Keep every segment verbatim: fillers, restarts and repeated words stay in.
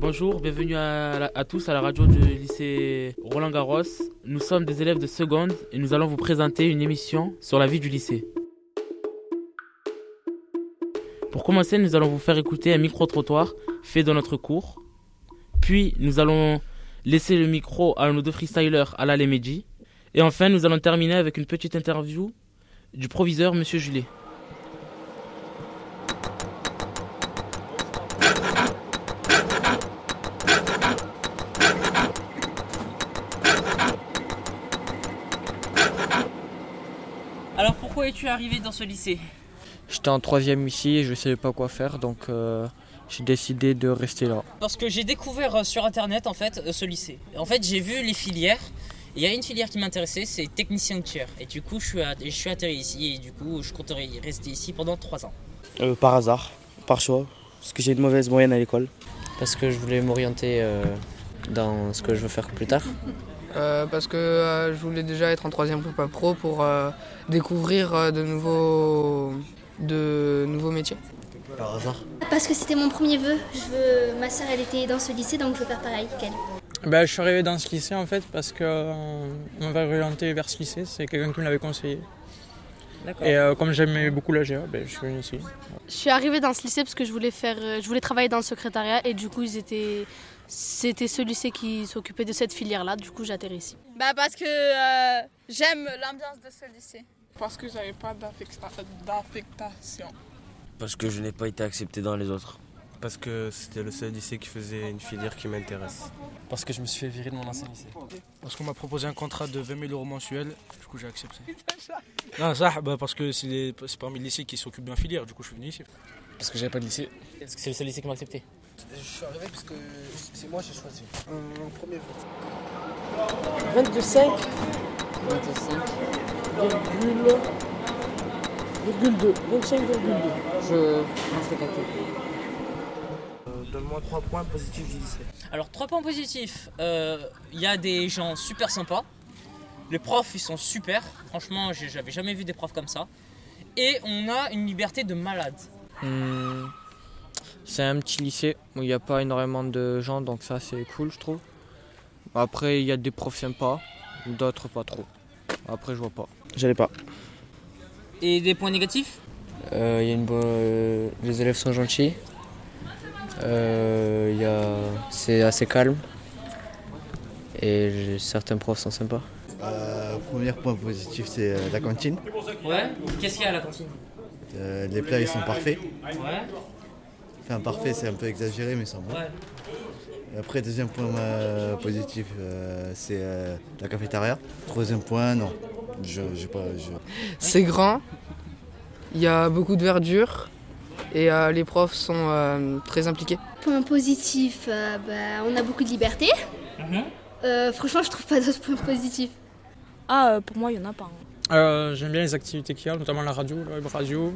Bonjour, bienvenue à, la- à tous à la radio du lycée Roland-Garros. Nous sommes des élèves de seconde et nous allons vous présenter une émission sur la vie du lycée. Pour commencer, nous allons vous faire écouter un micro-trottoir fait dans notre cours. Puis, nous allons laisser le micro à nos deux freestylers, Alal et Mehdi. Et enfin, nous allons terminer avec une petite interview du proviseur, Monsieur Julet. Alors pourquoi es-tu arrivé dans ce lycée ? J'étais en troisième ici et je ne savais pas quoi faire, donc euh, j'ai décidé de rester là. Parce que j'ai découvert euh, sur internet en fait euh, ce lycée. En fait j'ai vu les filières. Il y a une filière qui m'intéressait, c'est technicien routier. Et du coup je suis, à, je suis atterri ici et du coup je compterai rester ici pendant trois ans. Euh, par hasard, par choix, parce que j'ai une mauvaise moyenne à l'école. Parce que je voulais m'orienter euh, dans ce que je veux faire plus tard. Euh, parce que euh, je voulais déjà être en troisième prépa pro pour euh, découvrir euh, de, nouveaux, de nouveaux métiers. Par hasard. Parce que c'était mon premier vœu. Je veux... Ma sœur elle était dans ce lycée donc je veux faire pareil qu'elle. Ben, je suis arrivé dans ce lycée en fait parce qu'on m'avait orienté vers ce lycée, c'est quelqu'un qui me l'avait conseillé. D'accord. Et euh, comme j'aimais beaucoup la G A, ben, je suis venu ici. Je suis arrivée dans ce lycée parce que je voulais, faire, je voulais travailler dans le secrétariat et du coup ils étaient, c'était ce lycée qui s'occupait de cette filière-là, du coup j'atterris ici. Bah parce que euh, j'aime l'ambiance de ce lycée. Parce que j'avais pas d'affectation. Parce que je n'ai pas été accepté dans les autres. Parce que c'était le seul lycée qui faisait une filière qui m'intéresse. Parce que je me suis fait virer de mon ancien lycée. Parce qu'on m'a proposé un contrat de vingt mille euros mensuels, du coup j'ai accepté. Non, ça, bah parce que c'est, les, c'est parmi les lycées qui s'occupent bien filière, du coup je suis venu ici. Parce que j'avais pas de lycée. Parce que c'est le seul lycée qui m'a accepté. Je suis arrivé parce que c'est moi qui j'ai choisi. Un premier vœu. vingt-deux virgule cinq. vingt-deux virgule cinq. deux. vingt-cinq virgule deux. Je pense que calcul. Donne-moi trois points positifs du lycée. Alors trois points positifs, il euh, y a des gens super sympas. Les profs ils sont super, franchement j'ai, j'avais jamais vu des profs comme ça. Et on a une liberté de malade. Hum, c'est un petit lycée où il n'y a pas énormément de gens, donc ça c'est cool je trouve. Après il y a des profs sympas, d'autres pas trop. Après je vois pas. J'allais pas. Et des points négatifs ? euh, y a une bo- euh, Les élèves sont gentils. Euh, y a... C'est assez calme. Et j'ai... certains profs sont sympas. Euh, premier point positif, c'est euh, la cantine. Ouais. Qu'est-ce qu'il y a à la cantine ? euh, Les plats, ils sont parfaits. Ouais. Enfin, parfait, c'est un peu exagéré, mais ils sont bons. Ouais. Et après, deuxième point euh, positif, euh, c'est euh, la cafétéria. Troisième point, non. Je, j'ai pas, je... C'est grand, il y a beaucoup de verdure et euh, les profs sont euh, très impliqués. Point positif, euh, bah, on a beaucoup de liberté. Mm-hmm. Euh, franchement, je trouve pas d'autres points positifs. Ah, euh, pour moi, il y en a pas. Hein. Euh, j'aime bien les activités qu'il y a, notamment la radio, la web radio.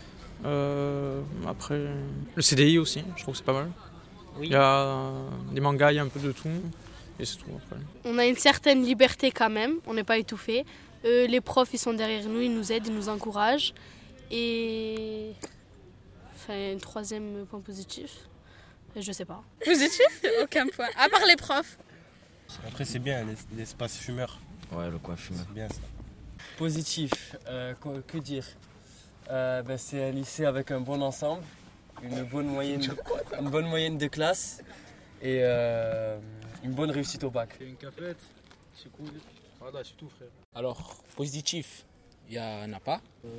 Euh, après, le C D I aussi, je trouve que c'est pas mal. Oui. Il y a euh, des mangas, il y a un peu de tout. Et c'est tout après. On a une certaine liberté quand même, on n'est pas étouffé. Euh, les profs, ils sont derrière nous, ils nous aident, ils nous encouragent. Et... Enfin, un troisième point positif, je sais pas. Positif ? Aucun point. À part les profs. Après c'est bien, l'espace fumeur. Ouais, le coin fumeur. C'est bien ça. Positif, euh, que, que dire euh, ben, c'est un lycée avec un bon ensemble, une bonne moyenne de, une bonne moyenne de classe et euh, une bonne réussite au bac. C'est une cafette, c'est cool. Voilà, c'est tout frère. Alors, positif, il n'y en a pas. Euh...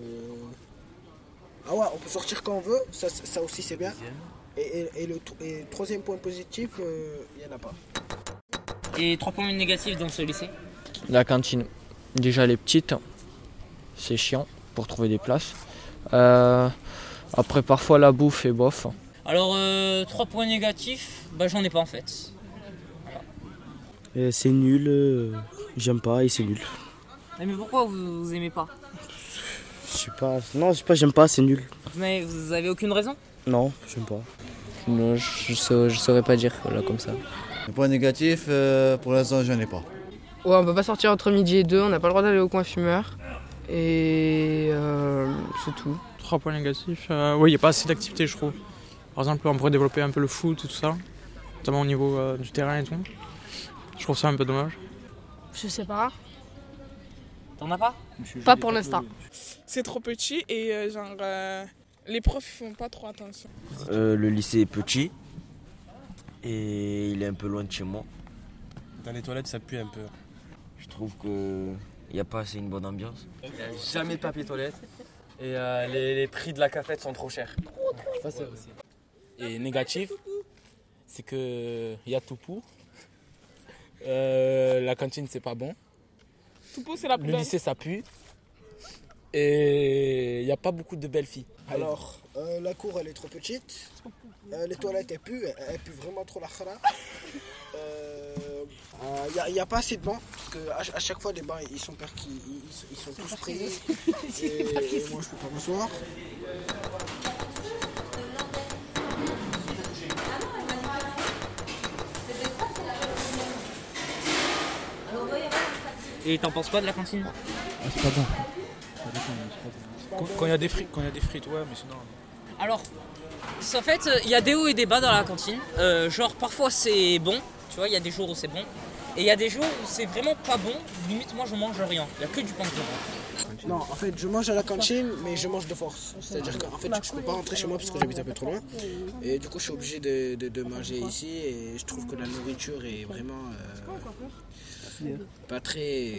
Ah ouais, on peut sortir quand on veut, ça, ça aussi c'est bien. Et, et, et, le, et le troisième point positif, il euh, n'y en a pas. Et trois points négatifs dans ce lycée ? La cantine, déjà elle est petite, c'est chiant pour trouver des places. Euh, après parfois la bouffe est bof. Alors euh, trois points négatifs, bah j'en ai pas en fait. Voilà. Euh, c'est nul, euh, j'aime pas et c'est nul. Mais pourquoi vous, vous aimez pas ? Je sais pas, non je sais pas, j'aime pas, c'est nul. Vous avez, vous avez aucune raison ? Non, j'aime pas. Non, je, saurais, je saurais pas dire là comme ça. Le point négatif, euh, pour l'instant, j'en ai pas. Ouais, on peut pas sortir entre midi et deux, on n'a pas le droit d'aller au coin fumeur. Et euh, c'est tout. Trois points négatifs, euh, oui, il n'y a pas assez d'activités je trouve. Par exemple, on pourrait développer un peu le foot et tout ça. notamment au niveau euh, du terrain et tout. Je trouve ça un peu dommage. Je sais pas. T'en as pas? Pas pour l'instant. C'est trop petit et euh, genre euh, les profs font pas trop attention. Euh, le lycée est petit et il est un peu loin de chez moi. Dans les toilettes, ça pue un peu. Je trouve que il n'y a pas assez une bonne ambiance. Il n'y a jamais de papier toilette et euh, les, les prix de la cafette sont trop chers. Ça, c'est aussi. Et négatif, c'est que il y a tout pour. Euh, la cantine, c'est pas bon. Tout pour, c'est la Le poubelle. lycée, ça pue. Et il n'y a pas beaucoup de belles filles. Alors, euh, la cour elle est trop petite. Euh, les toilettes elles puent, elles, elles puent vraiment trop la khara. Il n'y a, y a pas assez de bancs, parce qu'à à chaque fois les bancs ils sont, perquis, ils, ils sont tous pris. Et, et moi je peux pas m'asseoir. Et t'en penses quoi de la cantine? Ah, c'est pas bon. Quand quand il y a des frites, quand il y a des frites, ouais, mais sinon. Alors, en fait, il y a des hauts et des bas dans la cantine. Euh, genre, parfois c'est bon, tu vois, il y a des jours où c'est bon. Et il y a des jours où c'est vraiment pas bon. Limite, moi je mange rien. Il n'y a que du pain que je mange. Non, en fait, je mange à la cantine, mais je mange de force. C'est-à-dire qu'en fait, je peux pas rentrer chez moi parce que j'habite un peu trop loin. Et du coup, je suis obligé de, de, de manger ici. Et je trouve que la nourriture est vraiment euh, pas très.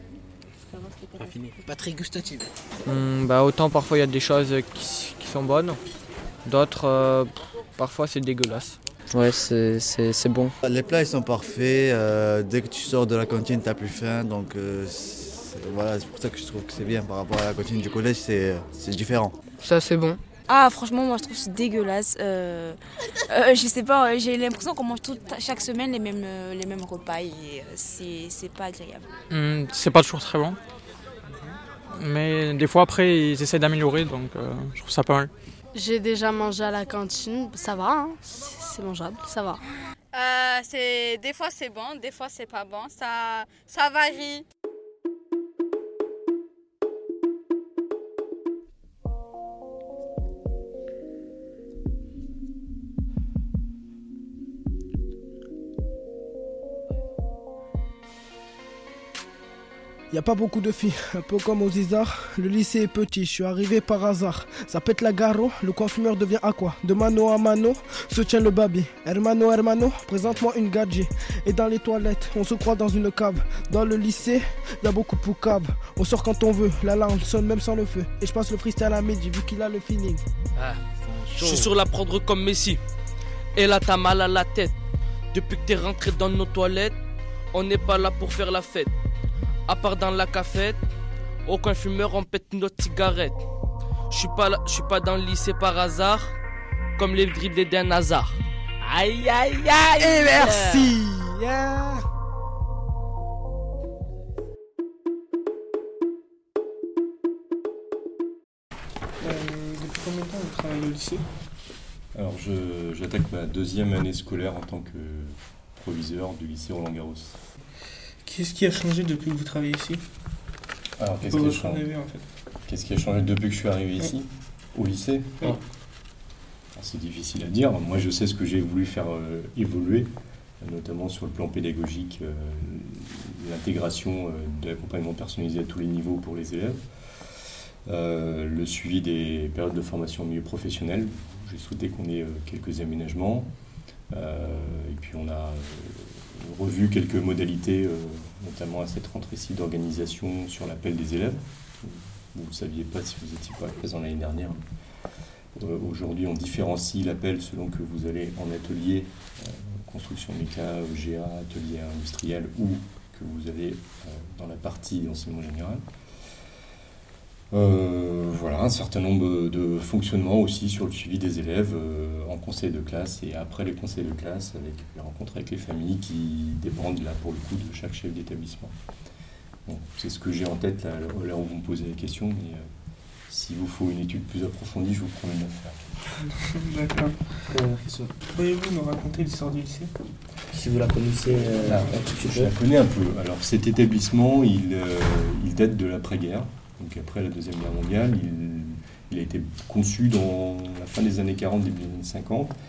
Pas très gustative. Hum, bah, autant parfois il y a des choses qui, qui sont bonnes, d'autres euh, parfois c'est dégueulasse. Ouais, c'est, c'est, c'est bon. Les plats ils sont parfaits, euh, dès que tu sors de la cantine t'as plus faim, donc euh, c'est, voilà, c'est pour ça que je trouve que c'est bien par rapport à la cantine du collège, c'est, c'est différent. Ça c'est bon. Ah franchement moi je trouve que c'est dégueulasse. Euh, euh, je sais pas, j'ai l'impression qu'on mange tout, chaque semaine les mêmes, euh, les mêmes repas et euh, c'est, c'est pas agréable. Hum, c'est pas toujours très bon. Mais des fois après ils essaient d'améliorer donc euh, je trouve ça pas mal. J'ai déjà mangé à la cantine, ça va, hein, c'est mangeable, ça va. Euh, c'est, des fois c'est bon, des fois c'est pas bon, ça, ça varie. Il n'y a pas beaucoup de filles, un peu comme aux Isards. Le lycée est petit, je suis arrivé par hasard. Ça pète la garo, le coin fumeur devient aqua. De mano à mano, se tient le babi. Hermano, hermano, présente-moi une gadji. Et dans les toilettes, on se croit dans une cave. Dans le lycée, il y a beaucoup de poucaves. On sort quand on veut, la larme sonne même sans le feu. Et je passe le freestyle à midi, vu qu'il a le feeling. Ah, je suis sur la prendre comme Messi. Et là t'as mal à la tête. Depuis que t'es rentré dans nos toilettes, on n'est pas là pour faire la fête. À part dans la cafette, au coin fumeur on pète notre cigarette. Je suis pas là, je suis pas dans le lycée par hasard, comme les dribblés d'un hasard. Aïe aïe aïe. Et merci. Yeah. Euh, depuis combien de temps vous travaillez au lycée? Alors je, j'attaque ma deuxième année scolaire en tant que proviseur du lycée Roland-Garros. Qu'est-ce qui a changé depuis que vous travaillez ici? Alors qu'est-ce qui, a changé, arrivée, en fait. qu'est-ce qui a changé depuis que je suis arrivé ici, au lycée? Oui. Alors, c'est difficile à dire. Moi je sais ce que j'ai voulu faire euh, évoluer, notamment sur le plan pédagogique, euh, l'intégration euh, de l'accompagnement personnalisé à tous les niveaux pour les élèves, euh, le suivi des périodes de formation au milieu professionnel. J'ai souhaité qu'on ait euh, quelques aménagements, euh, et puis on a euh, revu quelques modalités, euh, notamment à cette rentrée-ci d'organisation sur l'appel des élèves. Vous ne saviez pas si vous n'étiez pas présent l'année dernière. Euh, aujourd'hui, on différencie l'appel selon que vous allez en atelier, euh, construction méca, E G A, atelier industriel, ou que vous allez euh, dans la partie enseignement général. Euh, voilà, un certain nombre de fonctionnements aussi sur le suivi des élèves euh, en conseil de classe et après les conseils de classe avec les rencontres avec les familles qui dépendent là pour le coup de chaque chef d'établissement. Bon, c'est ce que j'ai en tête là, là où vous me posez la question, mais euh, s'il vous faut une étude plus approfondie, je vous promets de la faire. D'accord. Euh, Pourriez-vous nous raconter l'histoire du lycée? Si vous la connaissez euh, ah, un petit Je peu. la connais un peu. Alors cet établissement, il, euh, il date de l'après-guerre. Donc après la Deuxième Guerre mondiale, il, il a été conçu dans la fin des années quarante, début des années cinquante.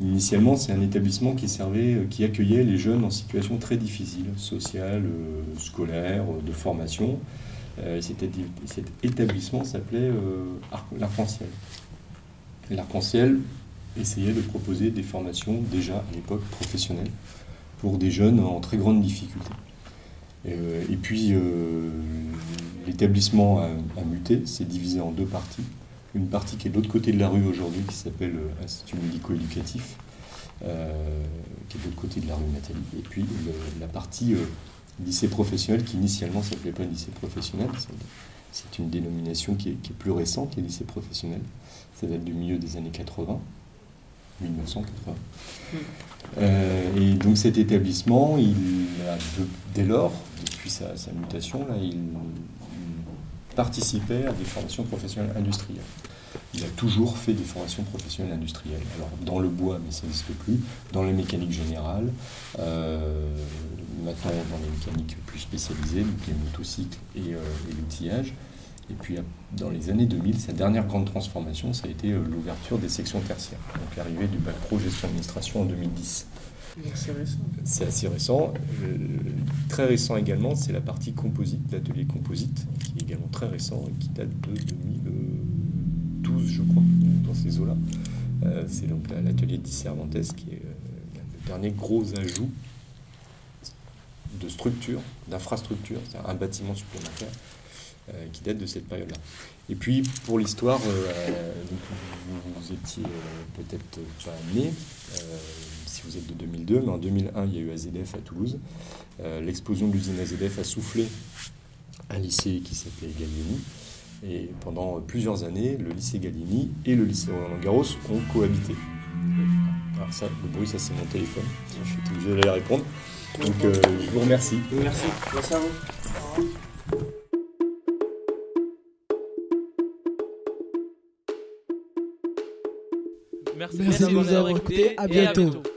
Initialement, c'est un établissement qui servait, qui accueillait les jeunes en situation très difficile, sociale, euh, scolaire, de formation. Euh, cet, cet établissement s'appelait euh, l'Arc-en-Ciel. L'Arc-en-Ciel essayait de proposer des formations déjà à l'époque professionnelles pour des jeunes en très grande difficulté. Et, euh, et puis euh, l'établissement a, a muté, s'est divisé en deux parties. Une partie qui est de l'autre côté de la rue aujourd'hui, qui s'appelle Institut médico-éducatif, euh, qui est de l'autre côté de la rue Nathalie. Et puis le, la partie euh, lycée professionnel, qui initialement ne s'appelait pas lycée professionnel. C'est, c'est une dénomination qui est, qui est plus récente, les lycées professionnels. Ça date du milieu des années quatre-vingts, dix-neuf cent quatre-vingts. Mmh. Euh, et donc cet établissement, il a de, dès lors, depuis sa, sa mutation, là, il, il participait à des formations professionnelles industrielles. Il a toujours fait des formations professionnelles industrielles. Alors dans le bois, mais ça n'existe plus, dans la mécanique générale, euh, maintenant dans les mécaniques plus spécialisées, donc les motocycles et, euh, et l'outillage. Et puis dans les années deux mille, sa dernière grande transformation, ça a été euh, l'ouverture des sections tertiaires. Donc l'arrivée du bac pro gestion administration en deux mille dix. C'est récent. C'est assez récent. Euh, très récent également, c'est la partie composite, l'atelier composite, qui est également très récent et qui date de deux mille douze, je crois, dans ces eaux-là. Euh, c'est donc l'atelier de Cervantes qui est euh, le dernier gros ajout de structure, d'infrastructure, c'est-à-dire un bâtiment supplémentaire euh, qui date de cette période-là. Et puis, pour l'histoire, euh, donc, vous, vous étiez euh, peut-être pas né, euh, si vous êtes de deux mille deux, mais en deux mille un, il y a eu A Z F à Toulouse. Euh, l'explosion de l'usine A Z F a soufflé un lycée qui s'appelait Gallieni. Et pendant plusieurs années, le lycée Gallieni et le lycée Roland-Garros ont cohabité. Alors ça, le bruit, ça c'est mon téléphone. Je suis obligé d'aller répondre. Donc euh, je vous remercie. Merci. Merci à vous. Merci, Merci de nous avoir écoutés. À bientôt.